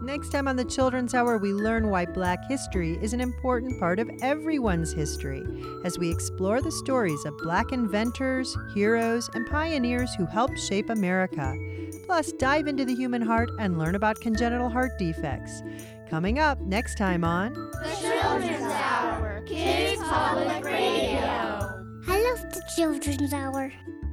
Next time on the Children's Hour, we learn why Black history is an important part of everyone's history as we explore the stories of Black inventors, heroes, and pioneers who helped shape America. Plus, dive into the human heart and learn about congenital heart defects. Coming up next time on The Children's Hour, Kids Public Radio. I love the Children's Hour.